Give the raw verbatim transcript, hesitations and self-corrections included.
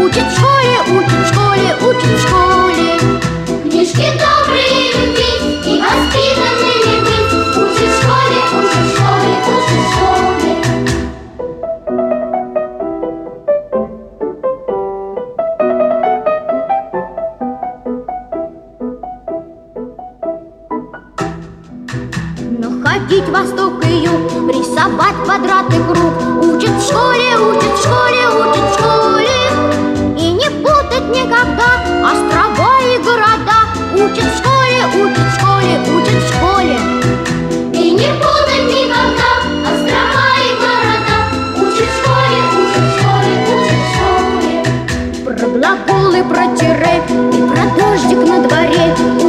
Учит в школе, учит в школе, учит в школе. Книжки добрые любить и воспитанными быть. Учит в школе, учит в школе, учит в школе. Находить восток и юг, рисовать квадрат и круг. Учит в школе, учит в школе, учит в школе. И не путать никогда острова и города. Учит в школе, учит в школе, учит в школе. И не путать никогда острова и города. Учит в школе, учит в школе, учит в школе. Про глаголы, про тире и про дождик на дворе.